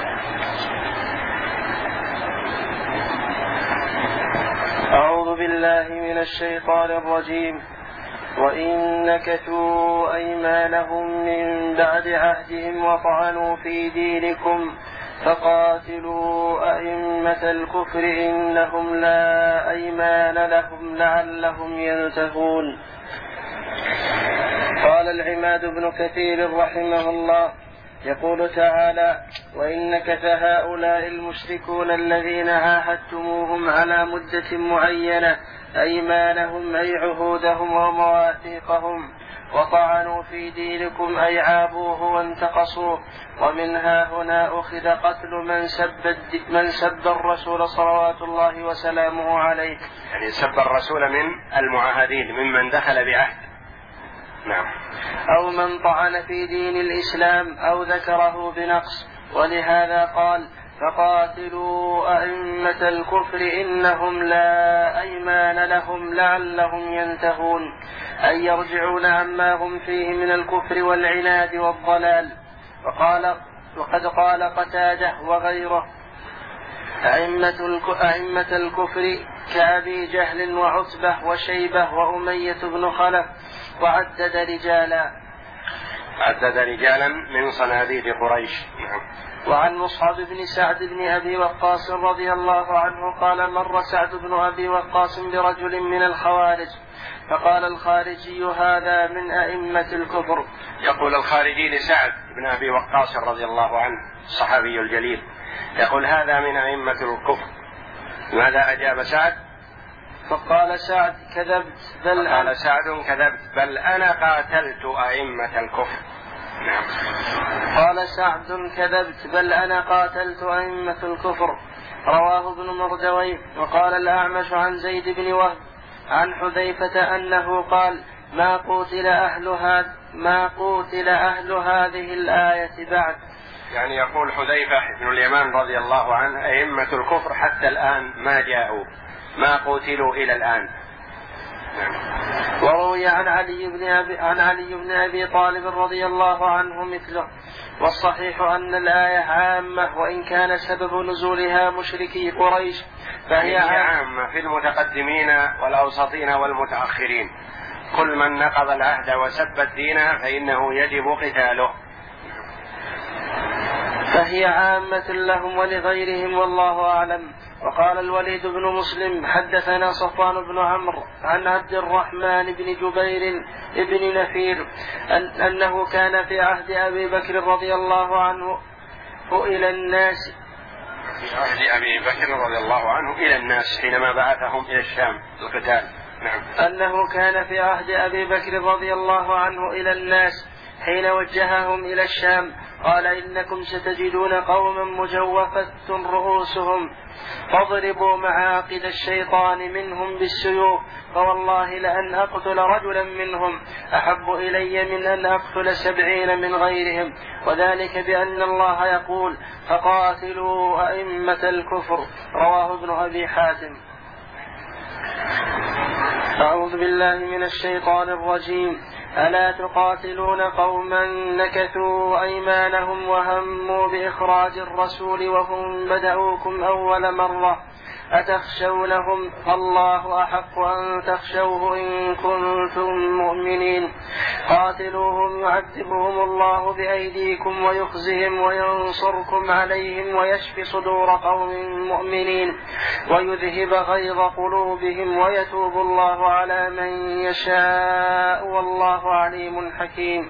أعوذ بالله من الشيطان الرجيم. وإن نكثوا أيمانهم من بعد عهدهم وطعنوا في دينكم فقاتلوا أئمة الكفر إنهم لا أيمان لهم لعلهم ينتهون. قال العماد بن كثير رحمه الله يقول تعالى: وإن نكث هؤلاء المشركون الذين عاهدتموهم على مدة معينة أيمانهم أي عهودهم ومواثيقهم وطعنوا في دينكم أي عابوه وانتقصوه. ومنها هنا أخذ قتل من سب, من سب الرسول صلوات الله وسلامه عليه، يعني سب الرسول من المعاهدين ممن دخل بعهد. نعم. أو من طعن في دين الإسلام أو ذكره بنقص. ولهذا قال: فقاتلوا أئمة الكفر إنهم لا أيمان لهم لعلهم ينتهون، أي يرجعون عما هم فيه من الكفر والعناد والضلال. وقال وقد قال قتادة وغيره: أئمة الكفر كأبي جهل وعتبة وشيبة وأمية بن خلف. وعدد رجالا عدد رجالا من صناديد قريش. نعم. وعن مصعب بن سعد بن أبي وقاص رضي الله عنه قال: مر سعد بن أبي وقاص برجل من الخوارج فقال الخارجي: هذا من أئمة الكفر. يقول الخارجي لسعد بن أبي وقاص رضي الله عنه الصحابي الجليل، يقول: هذا من أئمة الكفر. ماذا أجاب سعد؟ فقال سعد: كذبت بل قال سعد: كذبت بل أنا قاتلت أئمة الكفر. قال سعد كذبت بل أنا قاتلت أئمة الكفر. رواه ابن مردويه. وقال الأعمش عن زيد بن وهب عن حذيفة أنه قال ما قتل أهل هذا ما قتل أهل هذه الآية بعد. يعني يقول حذيفة بن اليمان رضي الله عنه أئمة الكفر حتى الآن ما جاءوا، ما قتلوا إلى الآن. وروي عن علي بن أبي, عن علي بن أبي طالب رضي الله عنه مثله. والصحيح أن الآية عامة وإن كان سبب نزولها مشركي قريش فهي عامة في المتقدمين والأوسطين والمتأخرين. كل من نقض العهد وسب الدين فإنه يجب قتاله، فهي عامة لهم ولغيرهم والله أعلم. وقال الوليد بن مسلم حدثنا صفوان بن عمرو عن عبد الرحمن بن جبير بن نفير أن أنه كان في عهد أبي بكر رضي الله عنه إلى الناس في عهد أبي بكر رضي الله عنه إلى الناس حينما بعثهم إلى الشام القتال. نعم. أنه كان في عهد أبي بكر رضي الله عنه إلى الناس حين وجههم إلى الشام قال إنكم ستجدون قوما مجوفة رؤوسهم فاضربوا معاقد الشيطان منهم بالسيوف فوالله لأن أقتل رجلا منهم أحب إلي من أن أقتل سبعين من غيرهم وذلك بأن الله يقول فقاتلوا أئمة الكفر. رواه ابن أبي حاتم. أعوذ بالله من الشيطان الرجيم. ألا تقاتلون قوما نكثوا أيمانهم وهموا بإخراج الرسول وهم بدأوكم أول مرة أتخشونهم فالله أحق أن تخشوه إن كنتم مؤمنين قاتلوهم يعذبهم الله بأيديكم ويخزهم وينصركم عليهم ويشفي صدور قوم مؤمنين ويذهب غيظ قلوبهم ويتوب الله على من يشاء والله عليم حكيم.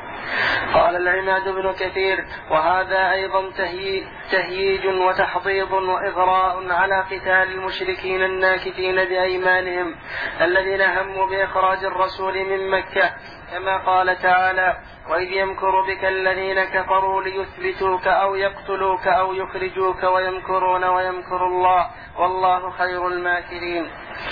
قال العماد بن كثير وهذا أيضا تهييج وتحضيض وإغراء على قتال المشركين الناكثين بأيمانهم الذين هموا بإخراج الرسول من مكة كما قال تعالى وإذ يمكر بك الذين كفروا ليثبتوك أو يقتلوك أو يخرجوك ويمكرون ويمكر الله والله خير الماكرين.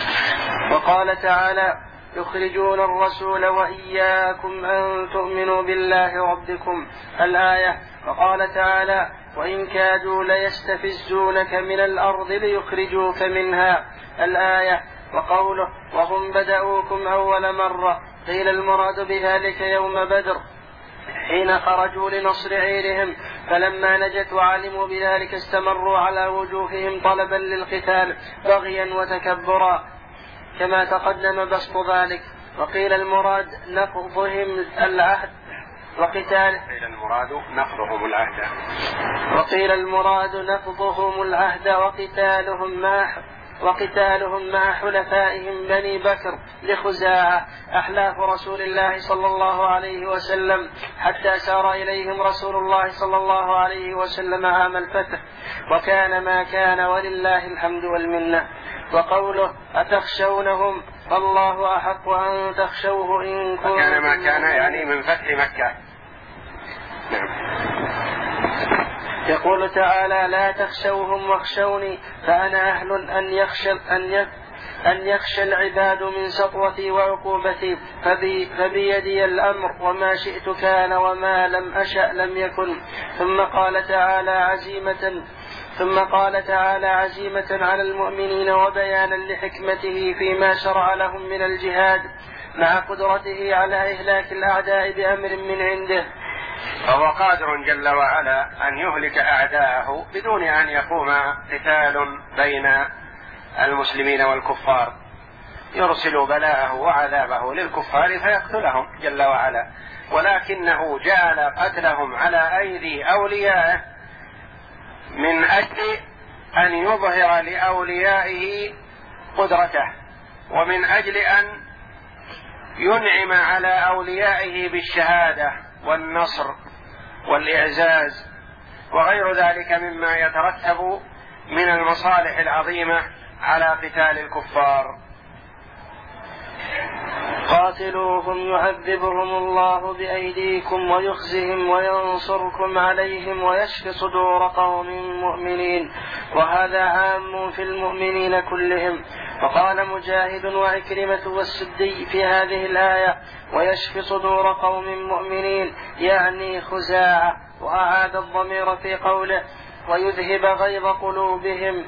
وقال تعالى يخرجون الرسول وإياكم أن تؤمنوا بالله ربكم الآية. وقال تعالى وإن كادوا ليستفزونك من الأرض ليخرجوك منها الآية. وقوله وهم بدأوكم أول مرة قيل المراد بذلك يوم بدر حين خرجوا لنصر عيرهم فلما نجت وعلموا بذلك استمروا على وجوههم طلبا للقتال بغيا وتكبرا كما تقدم بسط ذلك. وقيل المراد نقضهم العهد وقتال وقيل المراد نقضهم العهد وقيل المراد نقضهم العهد وقتالهم مع وقتالهم مع حلفائهم بني بكر لخزاعة أحلاف رسول الله صلى الله عليه وسلم حتى سار إليهم رسول الله صلى الله عليه وسلم عام الفتح وكان ما كان ولله الحمد والمنة. وقوله أتخشونهم فالله أحق أن تخشوه إن كنتم كان ما كان يعني من فتح مكة. نعم. يقول تعالى لا تخشوهم واخشوني فأنا أهل أن يخشى أن أن يخشى العباد من سطوتي وعقوبتي فبي فبيدي الأمر وما شئت كان وما لم أشأ لم يكن. ثم قال تعالى عزيمة ثم قال تعالى عزيمة على المؤمنين وبيانا لحكمته فيما شرع لهم من الجهاد مع قدرته على إهلاك الأعداء بأمر من عنده. فهو قادر جل وعلا أن يهلك أعداءه بدون أن يقوم قتال بين المسلمين والكفار يرسل بلاءه وعذابه للكفار فيقتلهم جل وعلا ولكنه جعل قتلهم على أيدي أوليائه من أجل أن يظهر لأوليائه قدرته ومن أجل أن ينعم على أوليائه بالشهادة والنصر والإعزاز وغير ذلك مما يترتب من المصالح العظيمة على قتال الكفار. قاتلوهم يعذبهم الله بأيديكم ويخزهم وينصركم عليهم ويشف صدور قوم مؤمنين، وهذا عام في المؤمنين كلهم. وقال مجاهد وعكرمة والسدي في هذه الآية: ويشف صدور قوم مؤمنين يعني خزاعة، وأعاد الضمير في قوله: ويذهب غيظ قلوبهم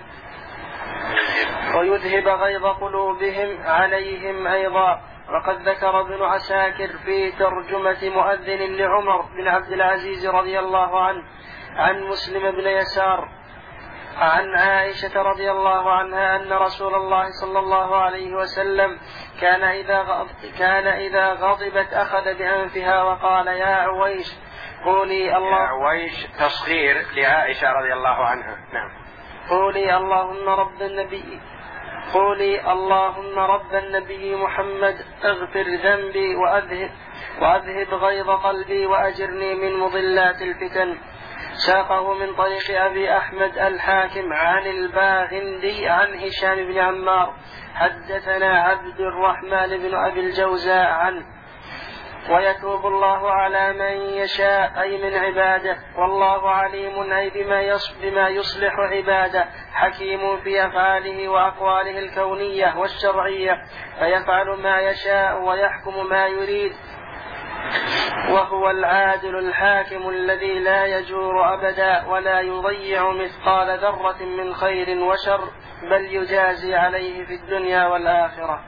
ويذهب غيظ قلوبهم عليهم أيضا. وقد ذكر ابن عساكر في ترجمة مؤذن لعمر بن عبد العزيز رضي الله عنه عن مسلم بن يسار عن عائشة رضي الله عنها أن رسول الله صلى الله عليه وسلم كان إذا غضب كان إذا غضبت أخذ بأنفها وقال: يا عويش قولي الله. يا عويش تصغير لعائشة رضي الله عنها. نعم. قولي اللهم رب النبي قولي اللهم رب النبي محمد اغفر ذنبي وأذهب, وأذهب غيظ قلبي وأجرني من مضلات الفتن. ساقه من طريق أبي أحمد الحاكم عن الباغندي عن هشام بن عمار حدثنا عبد الرحمن بن أبي الجوزاء عنه. ويتوب الله على من يشاء أي من عباده، والله عليم أي بما يصلح عباده، حكيم في أفعاله وأقواله الكونية والشرعية، فيفعل ما يشاء ويحكم ما يريد، وهو العادل الحاكم الذي لا يجور أبدا ولا يضيع مثقال ذرة من خير وشر، بل يجازي عليه في الدنيا والآخرة.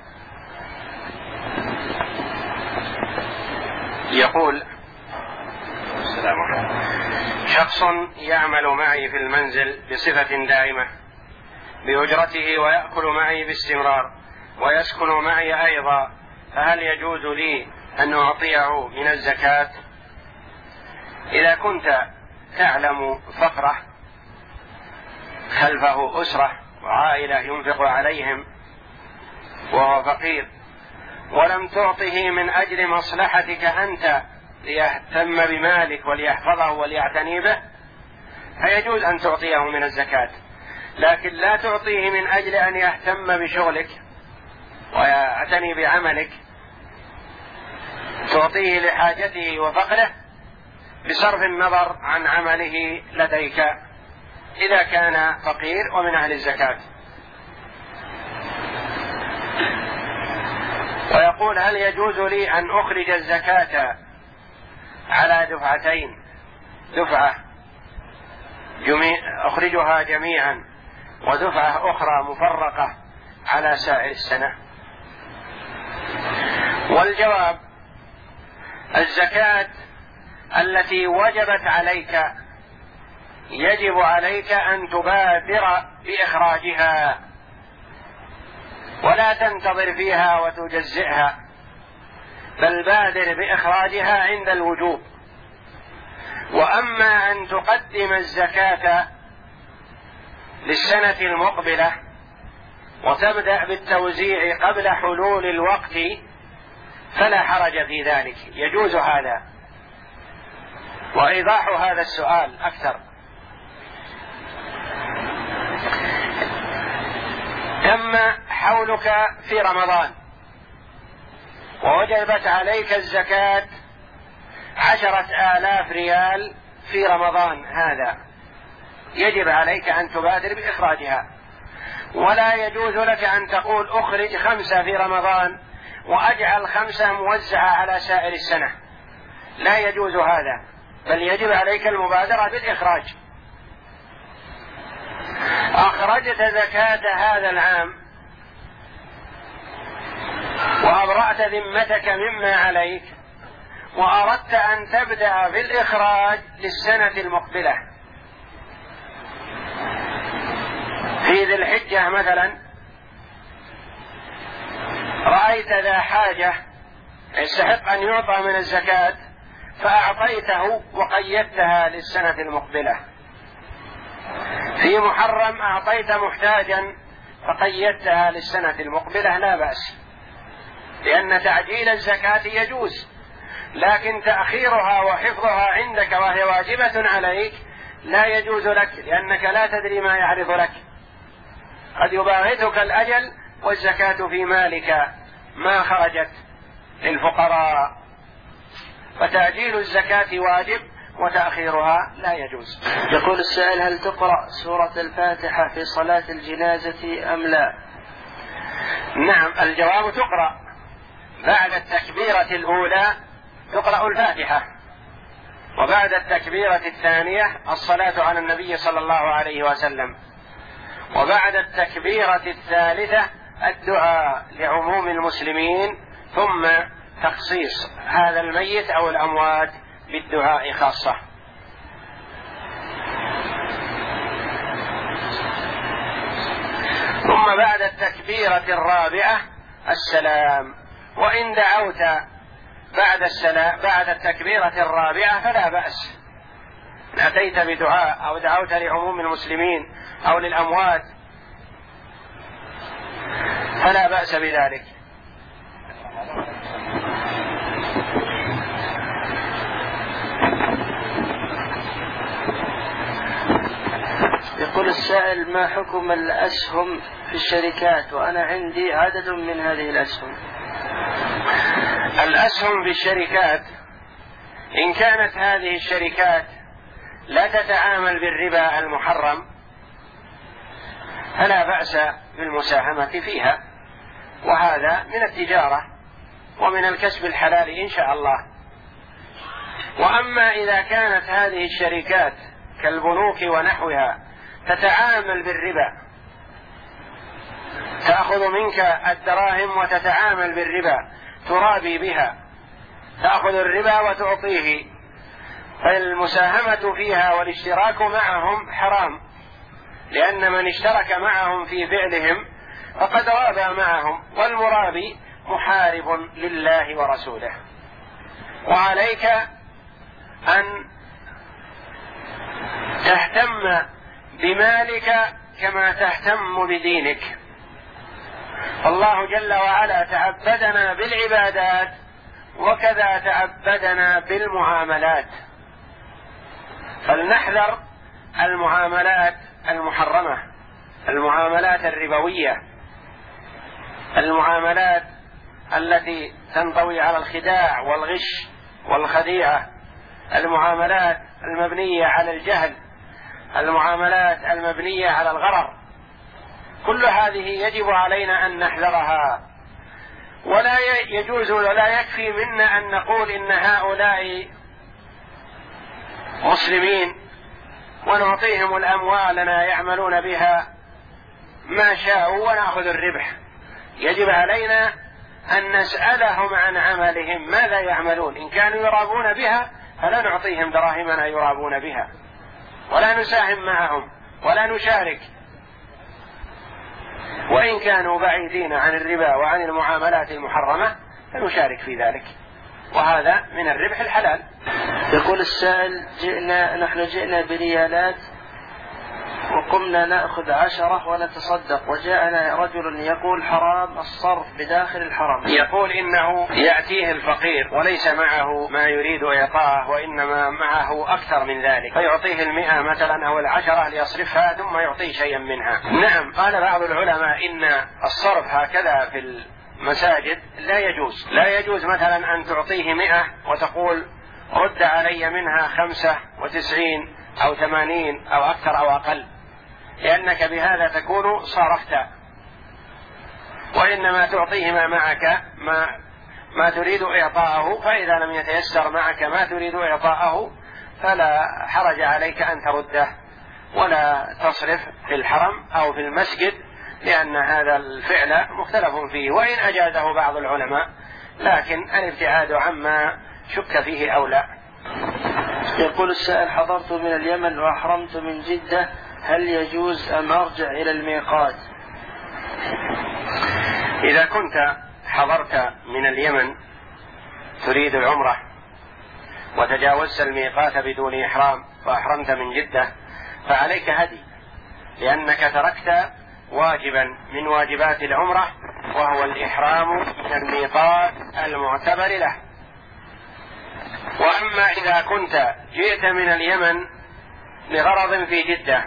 يقول: السلام عليكم. شخص يعمل معي في المنزل بصفة دائمة بأجرته ويأكل معي باستمرار ويسكن معي أيضا، فهل يجوز لي أن أعطيه من الزكاة؟ إذا كنت تعلم فقره خلفه أسرة وعائلة ينفق عليهم وهو فقير ولم تعطه من أجل مصلحتك أنت ليهتم بمالك وليحفظه وليعتني به، فيجوز أن تعطيه من الزكاة، لكن لا تعطيه من أجل أن يهتم بشغلك ويعتني بعملك، تعطيه لحاجته وفقره بصرف النظر عن عمله لديك إذا كان فقير ومن أهل الزكاة. ويقول: هل يجوز لي أن أخرج الزكاة على دفعتين، دفعة جميع أخرجها جميعا ودفعة أخرى مفرقة على سائر السنة؟ والجواب: الزكاة التي وجبت عليك يجب عليك أن تبادر بإخراجها ولا تنتظر فيها وتجزئها، بل بادر بإخراجها عند الوجوب. وأما أن تقدم الزكاة للسنة المقبلة وتبدأ بالتوزيع قبل حلول الوقت فلا حرج في ذلك، يجوز هذا. وإيضاح هذا السؤال أكثر: تم حولك في رمضان ووجبت عليك الزكاة عشرة آلاف ريال في رمضان هذا، يجب عليك أن تبادر بإخراجها، ولا يجوز لك أن تقول أخرج خمسة في رمضان وأجعل خمسة موزعة على سائر السنة، لا يجوز هذا، بل يجب عليك المبادرة بالإخراج. أخرجت زكاة هذا العام وأبرأت ذمتك مما عليك وأردت أن تبدأ بالإخراج للسنة المقبلة في ذي الحجة مثلا، رأيت ذا حاجة يستحق أن يعطى من الزكاة فأعطيته وقيدتها للسنة المقبلة. في محرم أعطيت محتاجا فقيدتها للسنة المقبلة، لا بأس، لأن تعجيل الزكاة يجوز، لكن تأخيرها وحفظها عندك وهي واجبة عليك لا يجوز لك، لأنك لا تدري ما يعرض لك، قد يباغتك الأجل والزكاة في مالك ما خرجت للفقراء، فتأجيل الزكاة واجب وتأخيرها لا يجوز. يقول السائل: هل تقرأ سورة الفاتحة في صلاة الجنازة أم لا؟ نعم، الجواب تقرأ بعد التكبيرة الأولى، تقرأ الفاتحة، وبعد التكبيرة الثانية الصلاة على النبي صلى الله عليه وسلم، وبعد التكبيرة الثالثة الدعاء لعموم المسلمين، ثم تخصيص هذا الميت أو الأموات بالدعاء خاصة. ثم بعد التكبيرة الرابعة السلام، وإن دعوت بعد السلام بعد التكبيرة الرابعة فلا بأس، إن أتيت بدعاء أو دعوت لعموم المسلمين أو للأموات فلا بأس بذلك. يقول السائل: ما حكم الأسهم في الشركات وأنا عندي عدد من هذه الأسهم؟ الأسهم في الشركات إن كانت هذه الشركات لا تتعامل بالربا المحرم فلا بأس بالمساهمة فيها، وهذا من التجارة ومن الكسب الحلال إن شاء الله. وأما إذا كانت هذه الشركات كالبنوك ونحوها تتعامل بالربا، تأخذ منك الدراهم وتتعامل بالربا، ترابي بها، تأخذ الربا وتعطيه، فالمساهمة فيها والاشتراك معهم حرام، لأن من اشترك معهم في فعلهم فقد رابى معهم، والمرابي محارب لله ورسوله. وعليك أن تهتم بمالك كما تهتم بدينك، فالله جل وعلا تعبدنا بالعبادات وكذا تعبدنا بالمعاملات، فلنحذر المعاملات المحرمة، المعاملات الربوية، المعاملات التي تنطوي على الخداع والغش والخديعة، المعاملات المبنية على الجهل، المعاملات المبنية على الغرر، كل هذه يجب علينا أن نحذرها. ولا يجوز ولا يكفي منا أن نقول إن هؤلاء مسلمين ونعطيهم الأموال لنا يعملون بها ما شاءوا ونأخذ الربح. يجب علينا أن نسألهم عن عملهم ماذا يعملون، إن كانوا يرابون بها فلا نعطيهم دراهمنا يرابون بها، ولا نساهم معهم ولا نشارك، وإن كانوا بعيدين عن الربا وعن المعاملات المحرمة فنشارك في ذلك، وهذا من الربح الحلال. يقول السائل: جئنا نحن جئنا بريالات وقمنا نأخذ عشرة ونتصدق، وجاءنا رجل يقول حرام الصرف بداخل الحرم. يقول إنه يأتيه الفقير وليس معه ما يريد إعطاءه، وإنما معه أكثر من ذلك، فيعطيه المئة مثلا أو العشرة ليصرفها ثم يعطيه شيئا منها. نعم، قال بعض العلماء إن الصرف هكذا في المساجد لا يجوز، لا يجوز مثلا أن تعطيه مئة وتقول رد علي منها خمسة وتسعين أو ثمانين أو أكثر أو أقل، لأنك بهذا تكون صارفت، وإنما تعطيه ما معك ما, ما تريد إعطاءه، فإذا لم يتيسر معك ما تريد إعطاءه فلا حرج عليك أن ترده ولا تصرف في الحرم أو في المسجد، لأن هذا الفعل مختلف فيه، وإن أجازه بعض العلماء، لكن الابتعاد عما شك فيه أولى. يقول السائل: حضرت من اليمن وأحرمت من جدة، هل يجوز أم أرجع إلى الميقات؟ إذا كنت حضرت من اليمن تريد العمرة وتجاوزت الميقات بدون إحرام وأحرمت من جدة فعليك هدي، لأنك تركت واجبا من واجبات العمرة، وهو الإحرام من الميقات المعتبر له. وأما إذا كنت جئت من اليمن لغرض في جدة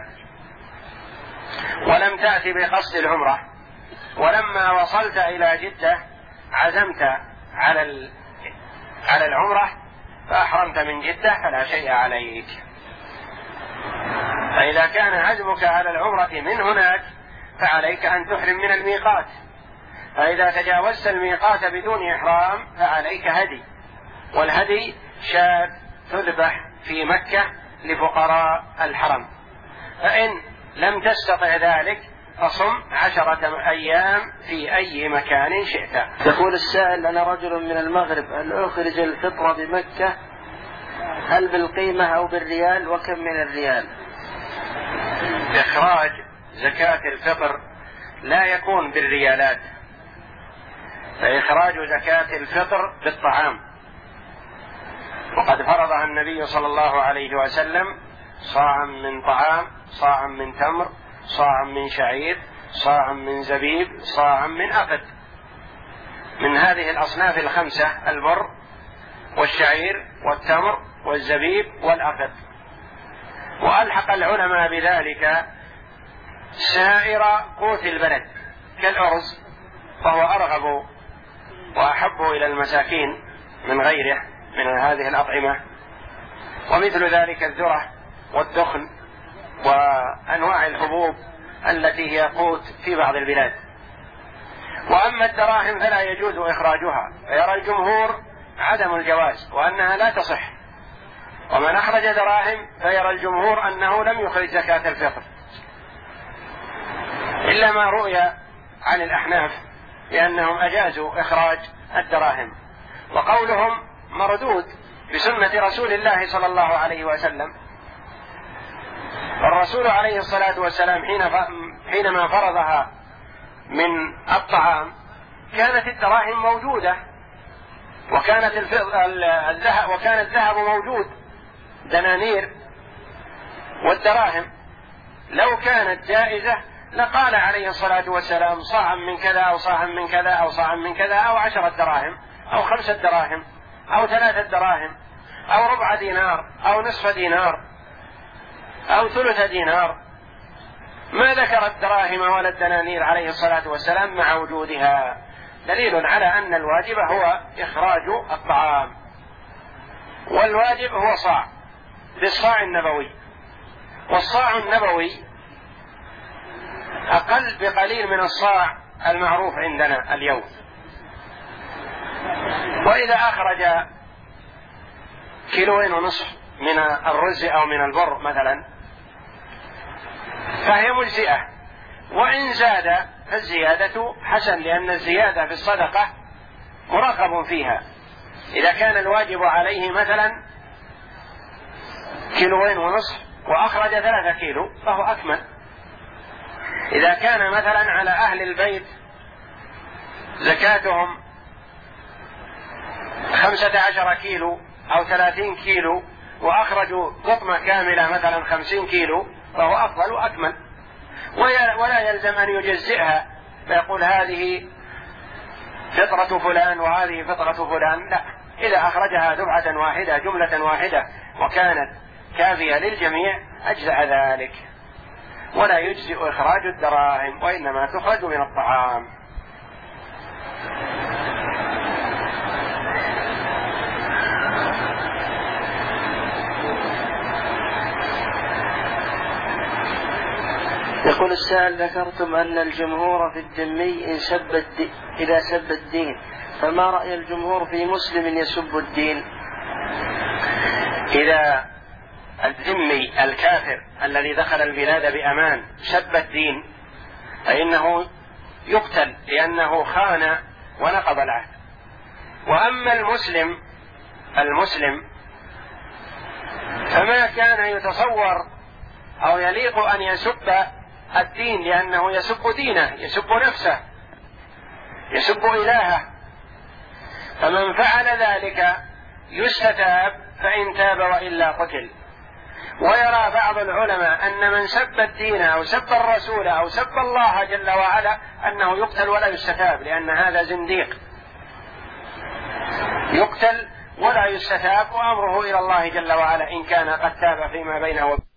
ولم تأتي بقصد العمرة، ولما وصلت إلى جدة عزمت على على العمرة فأحرمت من جدة فلا شيء عليك. فإذا كان عزمك على العمرة من هناك فعليك أن تحرم من الميقات، فإذا تجاوزت الميقات بدون إحرام فعليك هدي، والهدي شاة تذبح في مكة لفقراء الحرم. فإن لم تستطع ذلك فصم عشرة أيام في أي مكان شئت. يقول السائل: أنا رجل من المغرب، هل أخرج الفطرة بمكة؟ هل بالقيمة أو بالريال؟ وكم من الريال؟ إخراج زكاة الفطر لا يكون بالريالات، فإخراج زكاة الفطر بالطعام، وقد فرضها النبي صلى الله عليه وسلم: صاعا من طعام، صاعا من تمر، صاعا من شعير، صاعا من زبيب، صاعا من أقط، من هذه الأصناف الخمسة: البر والشعير والتمر والزبيب والأقط. وألحق العلماء بذلك سائر قوت البلد كالأرز، فهو أرغب وأحب إلى المساكين من غيره من هذه الأطعمة، ومثل ذلك الذرة والدخن وأنواع الحبوب التي هي قوت في بعض البلاد. وأما الدراهم فلا يجوز إخراجها، فيرى الجمهور عدم الجواز وأنها لا تصح، ومن أخرج دراهم فيرى الجمهور أنه لم يخرج زكاة الفطر، إلا ما رؤي عن الأحناف لأنهم أجازوا إخراج الدراهم، وقولهم مردود بسنة رسول الله صلى الله عليه وسلم. الرسول عليه الصلاة والسلام حينما فرضها من الطعام كانت الدراهم موجودة، وكانت الذهب وكان الذهب موجود، دنانير والدراهم. لو كانت جائزة لقال عليه الصلاة والسلام: صاعا من كذا أو صاعا من كذا أو صاعا من كذا، أو عشرة دراهم أو خمسة دراهم أو ثلاثة دراهم أو ربع دينار أو نصف دينار أو ثلث دينار. ما ذكر الدراهم ولا الدنانير عليه الصلاة والسلام مع وجودها، دليل على أن الواجب هو إخراج الطعام، والواجب هو صاع بالصاع النبوي، والصاع النبوي أقل بقليل من الصاع المعروف عندنا اليوم. وإذا أخرج كيلوين ونصف من الرز أو من البر مثلا فهي مجزئة، وإن زاد فالزيادة حسن، لأن الزيادة في الصدقة مرغب فيها. إذا كان الواجب عليه مثلا كيلوين ونصف وأخرج ثلاثة كيلو فهو أكمل. إذا كان مثلا على أهل البيت زكاتهم خمسة عشر كيلو أو ثلاثين كيلو وأخرجوا قطمة كاملة مثلا خمسين كيلو فهو أفضل وأكمل، ولا يلزم أن يجزئها فيقول هذه فطرة فلان وهذه فطرة فلان، لا، إذا أخرجها دفعة واحدة جملة واحدة وكانت كافية للجميع أجزأ ذلك، ولا يجزئ إخراج الدراهم وإنما تخرج من الطعام. يقول السائل: ذكرتم أن الجمهور في الذمي إن سب الدين إذا سب الدين، فما رأي الجمهور في مسلم يسب الدين؟ إذا الذمي الكافر الذي دخل البلاد بأمان سب الدين فإنه يقتل لأنه خان ونقض العهد. وأما المسلم المسلم فما كان يتصور أو يليق أن يسب الدين، لأنه يسب دينه، يسب نفسه، يسب إلهه، فمن فعل ذلك يستتاب فإن تاب وإلا قتل. ويرى بعض العلماء أن من سب الدين أو سب الرسول أو سب الله جل وعلا أنه يقتل ولا يستتاب، لأن هذا زنديق، يقتل ولا يستتاب، وأمره إلى الله جل وعلا إن كان قد تاب فيما بينه وبينه.